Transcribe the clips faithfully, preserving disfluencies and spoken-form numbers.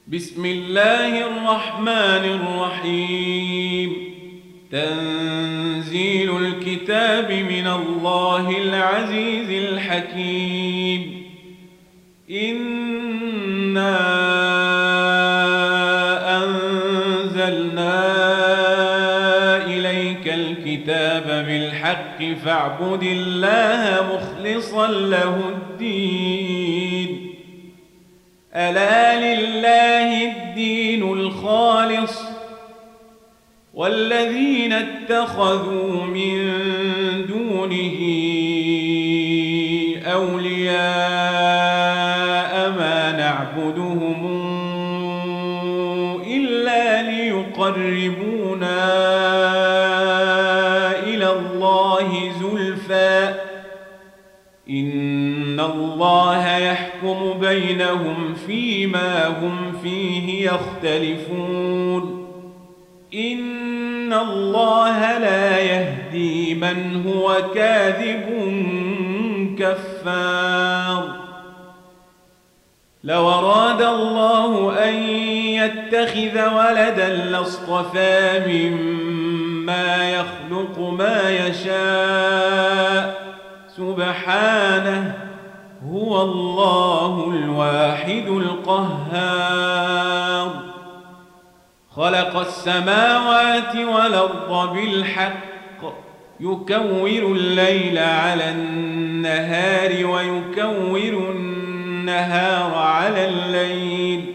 بسم الله الرحمن الرحيم. تنزيل الكتاب من الله العزيز الحكيم. إنا أنزلنا إليك الكتاب بالحق فاعبد الله مخلصا له الدين. ألا لله الدين الخالص والذين اتخذوا من دونه أولياء ما نعبدهم إلا ليقربونا إلى الله زلفى إن الله يحكم بينهم فيما هم فيه يختلفون. إن الله لا يهدي من هو كاذب كفار. لو أراد الله أن يتخذ ولدا لاصطفى مما يخلق ما يشاء سبحانه هو الله الواحد القهار. خلق السماوات والأرض بالحق يكور الليل على النهار ويكور النهار على الليل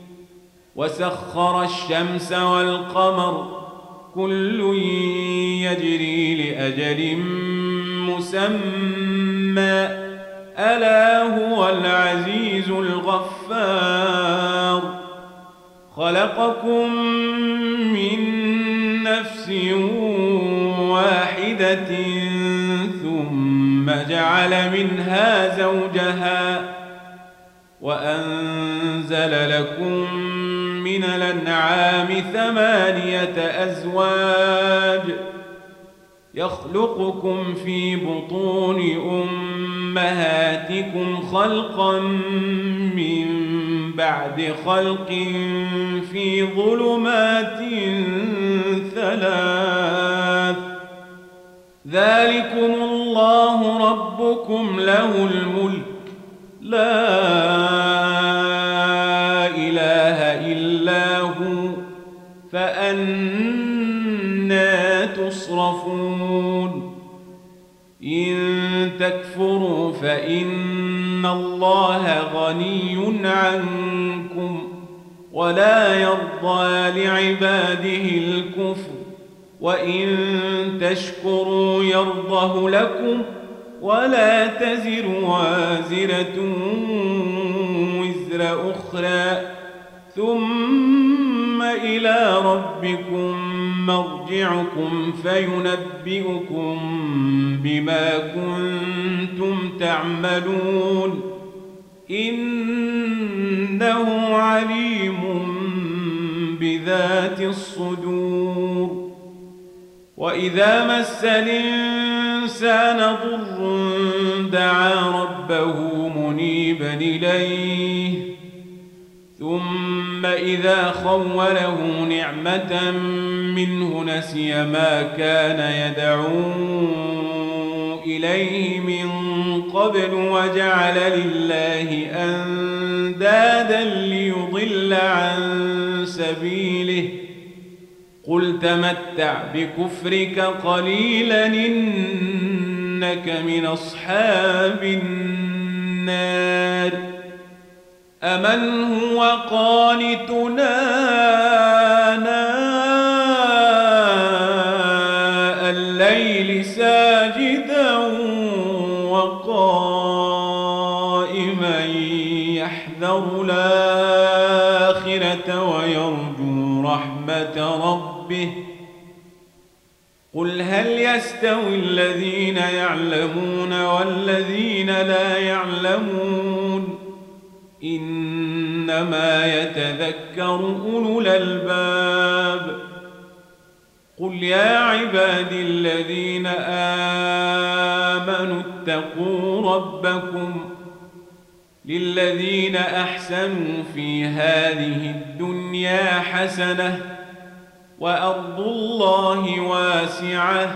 وسخر الشمس والقمر كل يجري لأجل مسمى ألا هو العزيز الغفار. خلقكم من نفس واحدة ثم جعل منها زوجها وأنزل لكم من الأنعام ثمانية أزواج يخلقكم في بطون أمهاتكم خلقا من بعد خلق في ظلمات ثلاث ذلكم الله ربكم له الملك لا إله إلا هو فأنى تصرفون. إن تكفروا فإن الله غني عنكم ولا يرضى لعباده الكفر وإن تشكروا يرضه لكم ولا تزر وازرة وزر أخرى ثم إلى ربكم مرجعكم فينبئكم بما كنتم تعملون إنه عليم بذات الصدور. وإذا مس الإنسان ضر دعا ربه منيبا إليه ثم إذا خوله نعمة منه نسي ما كان يدعو إليه من قبل وجعل لله أندادا ليضل عن سبيله قل تمتع بكفرك قليلا إنك من أصحاب النار. أمن هو قانتنا آناء الليل ساجدا وقائما يحذر الآخرة ويرجو رحمة ربه قل هل يستوي الذين يعلمون والذين لا يعلمون إنما يتذكر أولو الألباب. قل يا عبادي الذين آمنوا اتقوا ربكم للذين أحسنوا في هذه الدنيا حسنة وأرض الله واسعة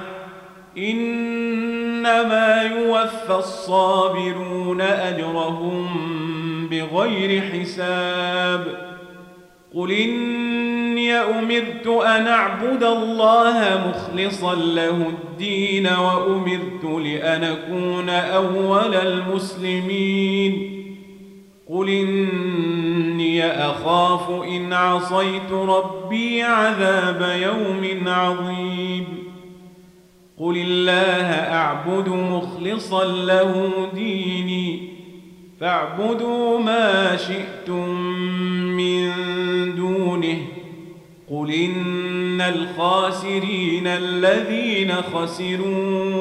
إنما يوفى الصابرون أجرهم بغير حساب قل إني أمرت أن أعبد الله مخلصا له الدين وأمرت لأن أكون أول المسلمين قل إني أخاف إن عصيت ربي عذاب يوم عظيم قل الله أعبد مخلصا له ديني فاعبدوا ما شئتم من دونه قل إن الخاسرين الذين خسروا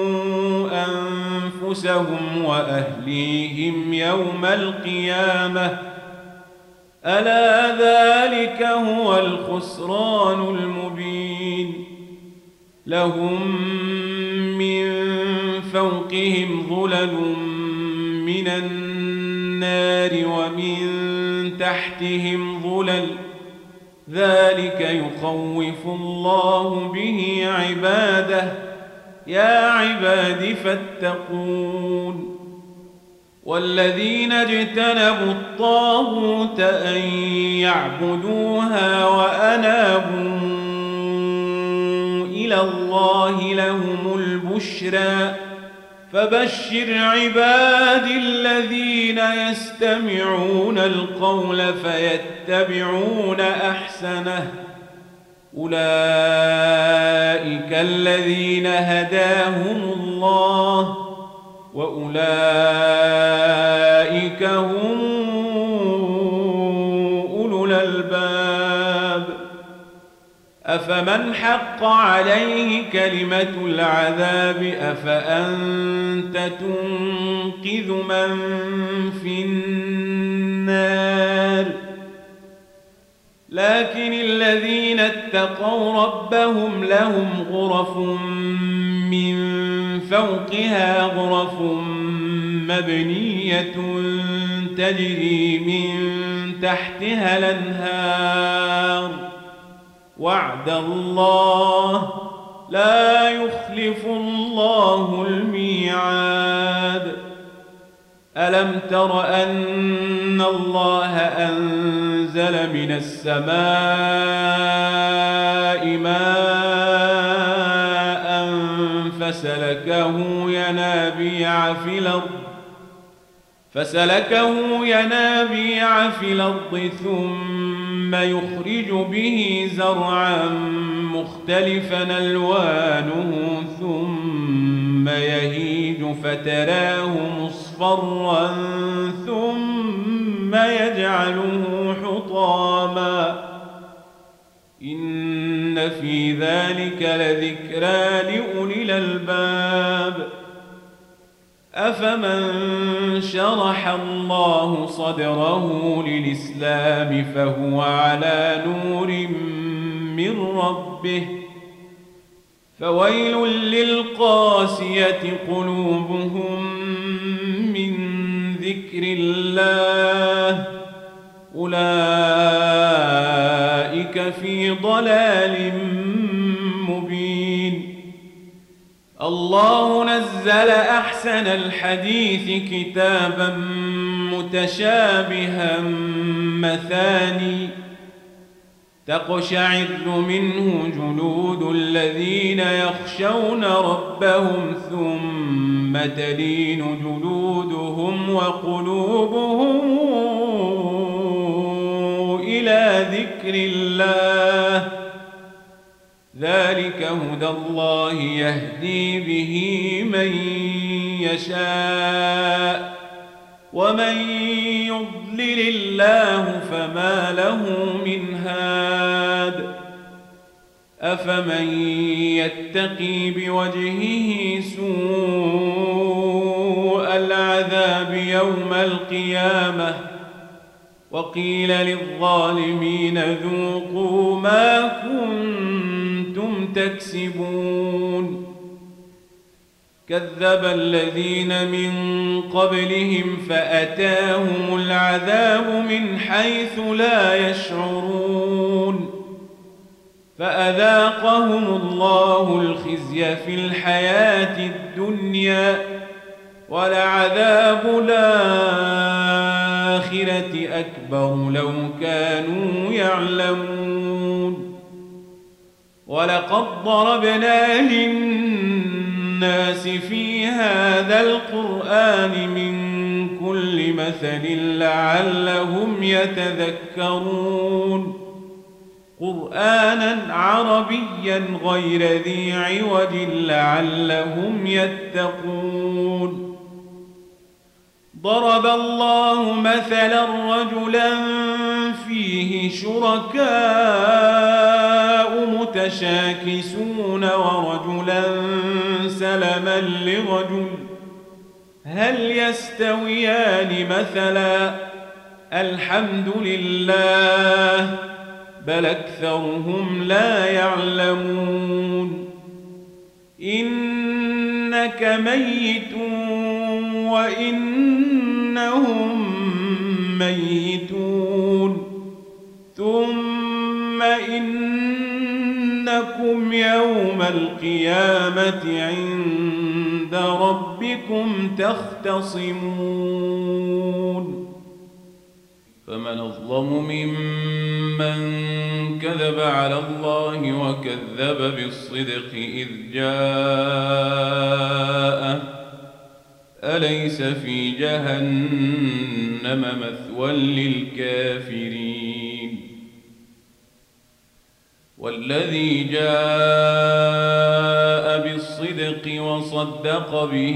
أنفسهم وأهليهم يوم القيامة ألا ذلك هو الخسران المبين لهم من فوقهم ظلل من النار ومن تحتهم ظلل ذلك يخوف الله به عباده يا عباد فاتقون والذين اجتنبوا الطاغوت أن يعبدوها وأنابوا إلى الله لهم البشرى فبشر عباد الذين يستمعون القول فيتبعون أحسنه أولئك الذين هداهم الله وأولئك هم أولو الألباب أفمن حق عليه كلمة العذاب أفأنت تنقذ من في النار لكن الذين اتقوا ربهم لهم غرف من فوقها غرف مبنية تجري من تحتها الأنهار وعد الله لا يخلف الله الميعاد ألم تر أن الله أنزل من السماء ماء فسلكه ينابيع في الأرض فسلكه ينابيع في الأرض ثم يخرج به زرعا مختلفا ألوانه ثم يهيج فتراه مصفرا ثم يجعله حطاما إن في ذلك لذكرى لأولي الألباب أفمن شرح الله صدره للإسلام فهو على نور من ربه فويل للقاسية قلوبهم من ذكر الله أولئك في ضلال مبين الله نزل أحسن الحديث كتابا متشابها مثاني تقشعر منه جلود الذين يخشون ربهم ثم تلين جلودهم وقلوبهم إلى ذكر الله ذلك هدى الله يهدي به من يشاء ومن يضلل الله فما له من هاد أفمن يتقي بوجهه سوء العذاب يوم القيامة وقيل للظالمين ذوقوا ما كنتم تكسبون كذب الذين من قبلهم فأتاهم العذاب من حيث لا يشعرون فأذاقهم الله الخزي في الحياة الدنيا ولعذاب الآخرة أكبر لو كانوا يعلمون ولقد ضربنا للناس في هذا القرآن من كل مثل لعلهم يتذكرون قرآنا عربيا غير ذي عوج لعلهم يتقون ضرب الله مثلا رجلا فيه شركاء متشاكسون ورجلا سلما لرجل هل يستويان مثلا الحمد لله بل أكثرهم لا يعلمون إنك ميت وإنهم ميتون ثم إنكم يوم القيامة عند ربكم تختصمون فمن أظلم ممن كذب على الله وكذب بالصدق إذ جاءه أليس في جهنم مثوى للكافرين والذي جاء بالصدق وصدق به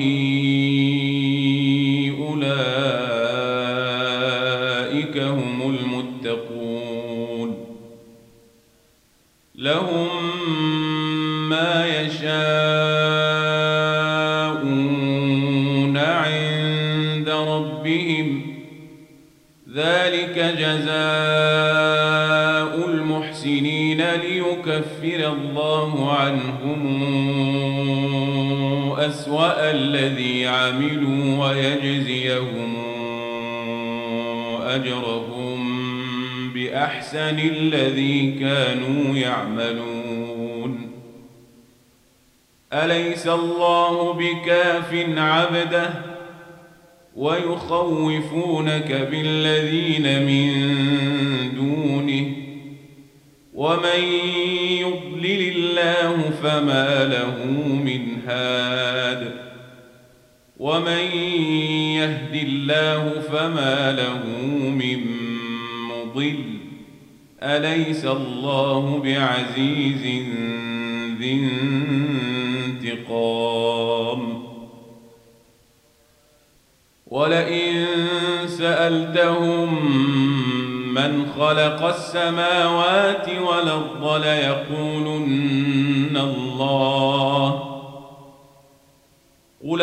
أولئك هم المتقون لهم ما يشاءون عند ربهم ذلك جزاء المحسنين ليكفر الله عنهم أسوأ الذي عملوا ويجزيهم أجرهم بأحسن الذي كانوا يعملون أليس الله بكاف عبده ويخوفونك بالذين من دونه ومن يضلل الله فما له من هاد ومن يهد الله فما له من مضل أليس الله بعزيز ذي انتقام ولئن سألتهم من خلق السماوات والأرض ليقولن الله قل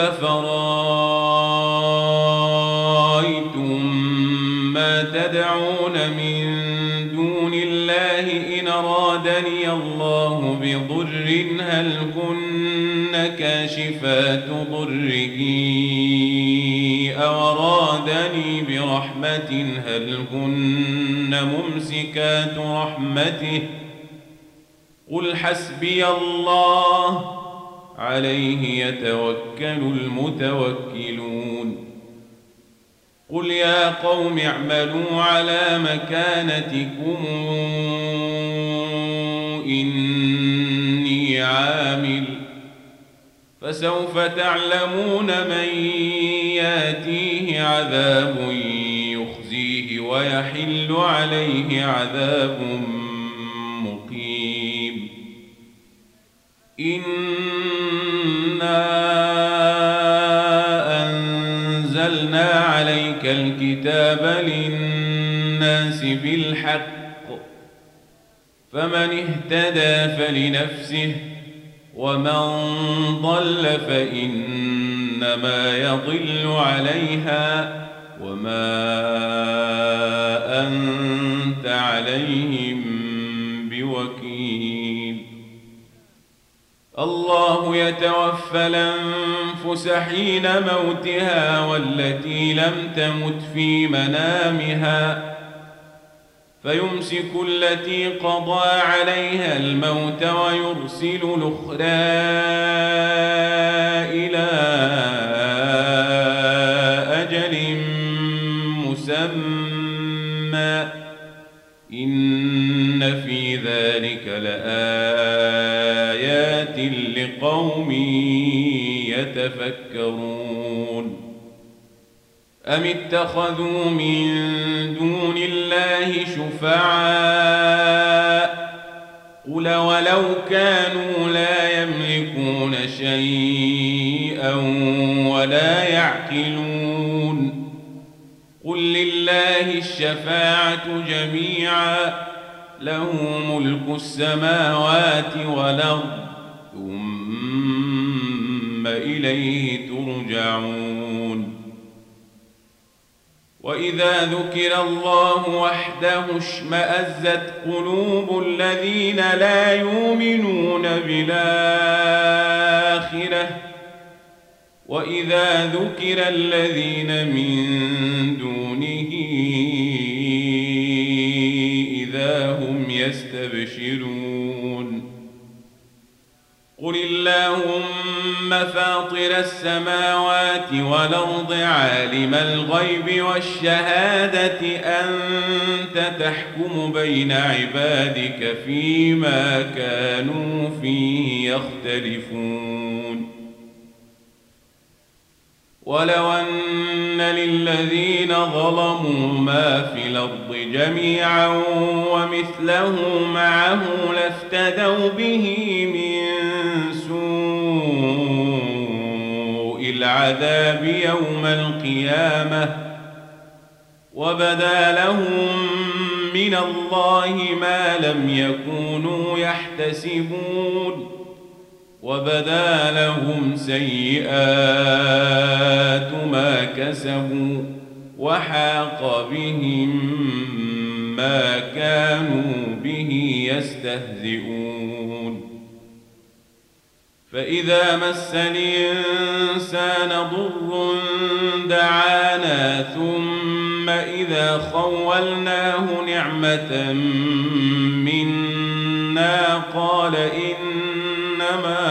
فرأيتم ما تدعون من دون الله إن أرادني الله بضر هل كن كاشفات ضره أو أرادني برحمة هل كن ممسكات رحمته قل حسبي الله عليه يتوكل المتوكلون قل يا قوم اعملوا على مكانتكم إني عامل فسوف تعلمون من ياتيه عذاب يخزيه ويحل عليه عذاب مقيم إنا أنزلنا عليك الكتاب للناس بالحق فمن اهتدى فلنفسه ومن ضل فإنما يضل عليها وما أنت عليهم بوكيل الله يتوفى الأنفس حين موتها والتي لم تمت في منامها فيمسك التي قضى عليها الموت ويرسل الأخرى إلى أجل مسمى إن في ذلك لآيات لقوم يتفكرون أم اتخذوا من دون الله شفعاء قل ولو كانوا لا يملكون شيئا ولا يعقلون قل لله الشفاعة جميعا له ملك السماوات والأرض ثم إليه ترجعون وإذا ذكر الله وحده اشمأزت قلوب الذين لا يؤمنون بالآخرة وإذا ذكر الذين من دونه إذا هم يستبشرون قل اللهم فاطر السماوات والأرض عالم الغيب والشهادة أنت تحكم بين عبادك فيما كانوا فيه يختلفون ولو أن للذين ظلموا ما في الأرض جميعا ومثله معه لافتدوا به من سوء العذاب يوم القيامة وبدا لهم من الله ما لم يكونوا يحتسبون وبدا لهم سيئات ما كسبوا وحاق بهم ما كانوا به يستهزئون فإذا مس الإنسان ضر دعانا ثم إذا خولناه نعمة منا قال إنما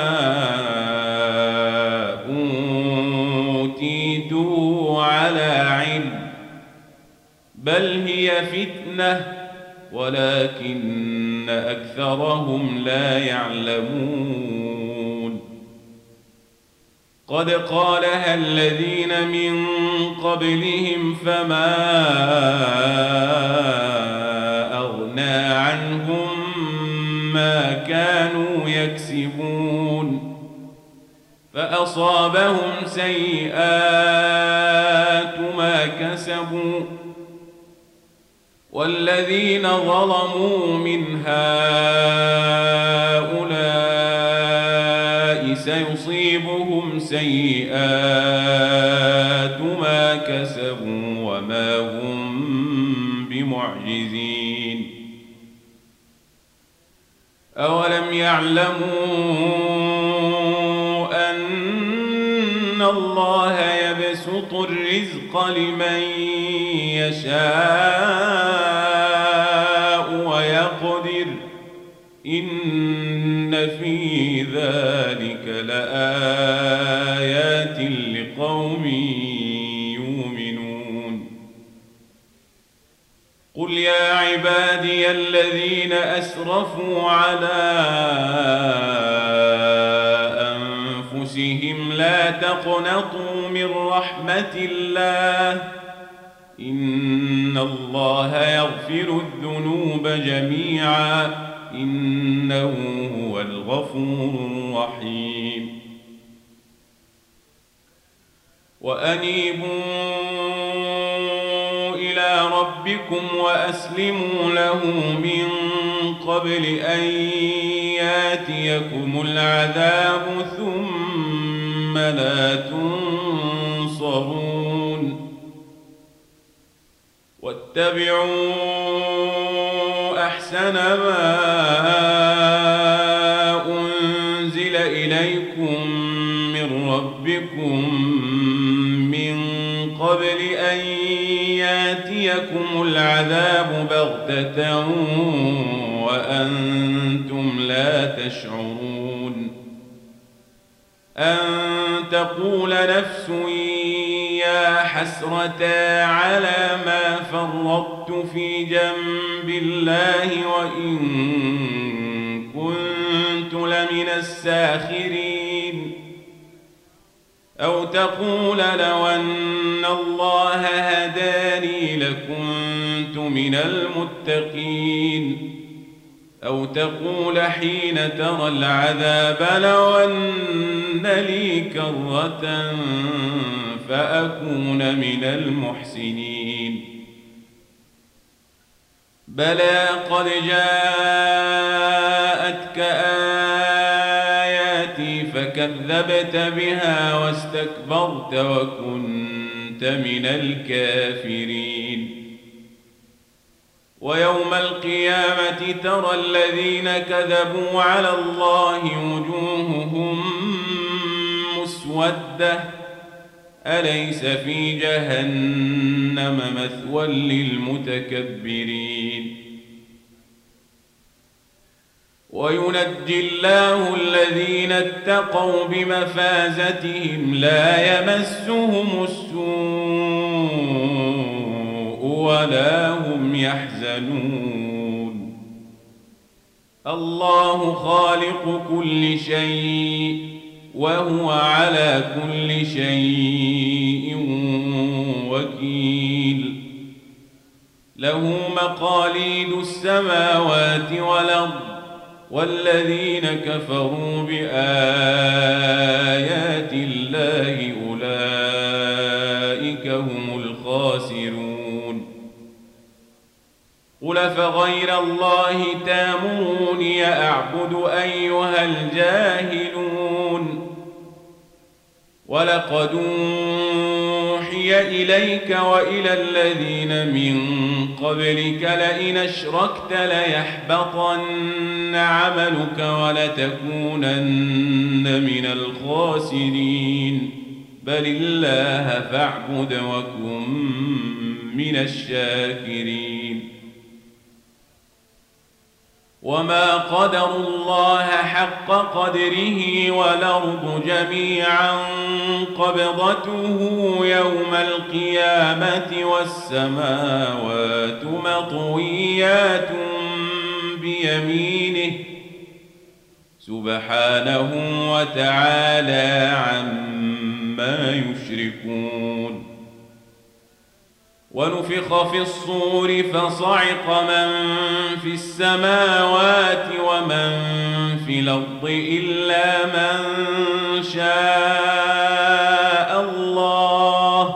أوتيته على علم بل هي فتنة ولكن أكثرهم لا يعلمون قد قالها الذين من قبلهم فما أغنى عنهم ما كانوا يكسبون فأصابهم سيئات ما كسبوا والذين ظلموا من هؤلاء سيصيبهم سيئات ما كسبوا وما هم بمعجزين أولم يعلموا أن الله يبسط الرزق لمن يشاء ويقدر إن في ذلك لآيات لقوم يؤمنون قل يا عبادي الذين أسرفوا على أنفسهم لا تقنطوا من رحمة الله إن الله يغفر الذنوب جميعا إنه هو الغفور الرحيم وأنيبوا إلى ربكم وأسلموا له من قبل أن ياتيكم العذاب ثم لا تنصرون واتبعوا أحسن ما أنزل العذاب بغتة وأنتم لا تشعرون أن تقول نفس يا حسرتا على ما فرطت في جنب الله وإن كنت لمن الساخرين أو تقول لو أن الله هداني لكنت من المتقين أو تقول حين ترى العذاب لو أن لي كرة فأكون من المحسنين بلى قد جاءتك آياتي فكذبت بها واستكبرت وكنت من الكافرين ويوم القيامة ترى الذين كذبوا على الله وجوههم مسودة أليس في جهنم مثوى للمتكبرين وينجي الله الذين اتقوا بمفازتهم لا يمسهم السوء ولا هم يحزنون الله خالق كل شيء وهو على كل شيء وكيل له مقاليد السماوات والأرض والذين كفروا بآيات الله أولئك هم الخاسرون قل فغير الله تامروني أعبد أيها الجاهلون ولقد أوحي إليك وإلى الذين من قبلك لئن أشركت ليحبطن عملك ولتكونن من الخاسرين بل الله فاعبد وكن من الشاكرين وما قدروا الله حق قدره والأرض جميعا قبضته يوم القيامة والسماوات مطويات بيمينه سبحانه وتعالى عما يشركون ونفخ في الصور فصعق من في السماوات ومن في الأرض إلا من شاء الله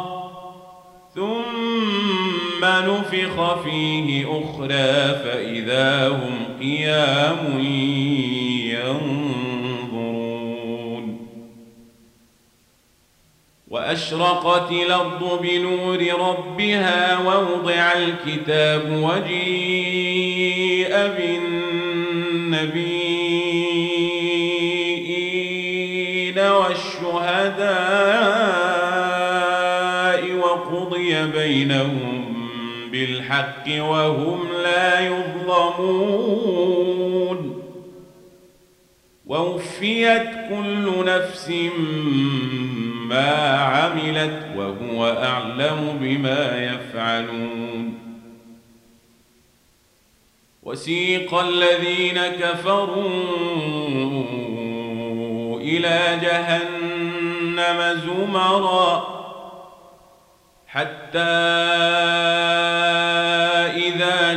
ثم نفخ فيه أخرى فإذا هم قيام ينظرون وأشرقت الأرض بنور ربها ووضع الكتاب وجيء بالنبيين والشهداء وقضي بينهم بالحق وهم لا يظلمون ووفيت كل نفس ما عملت وهو أعلم بما يفعلون وسيق الذين كفروا إلى جهنم زمرا حتى إذا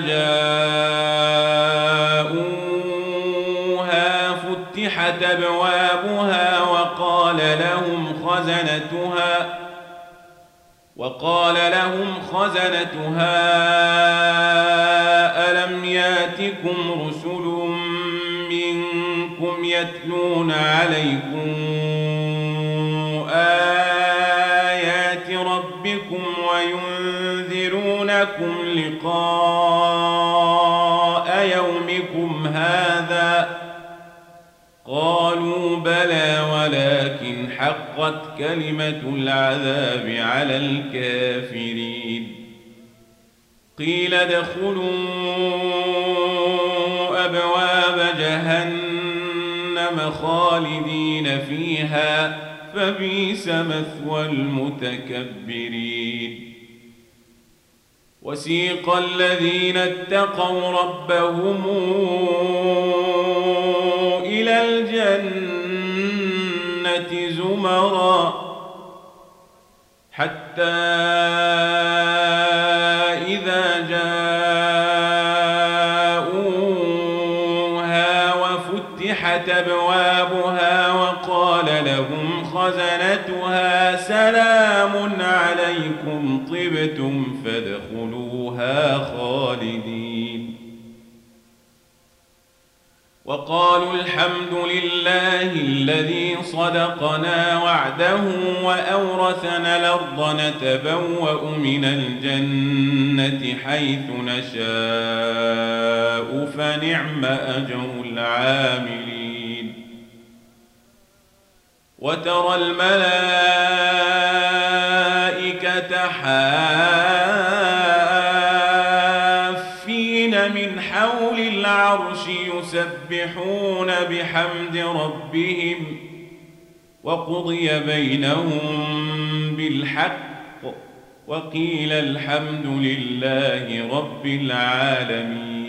جاءوها فتحت أبوابها وقال لهم خزنتها وقال لهم خزنتها ألم ياتكم رسل منكم يتلون عليكم آيات ربكم وينذرونكم لقاء يومكم هذا قالوا بلى ولكن حقت كلمة العذاب على الكافرين قيل ادخلوا أبواب جهنم خالدين فيها فبئس مثوى المتكبرين وسيق الذين اتقوا ربهم إلى الجنة زمرا حتى إذا جاءوها وفتحت أبوابها وقال لهم خزنتها سلام عليكم طبتم فادخلوها خالدين وقالوا الحمد لله الذي صدقنا وعده وأورثنا الأرض نتبوأ من الجنة حيث نشاء فنعم أجر العاملين وترى الملائكة حافين من حول العرش يسبحون بحمد ربهم وقضي بينهم بالحق وقيل الحمد لله رب العالمين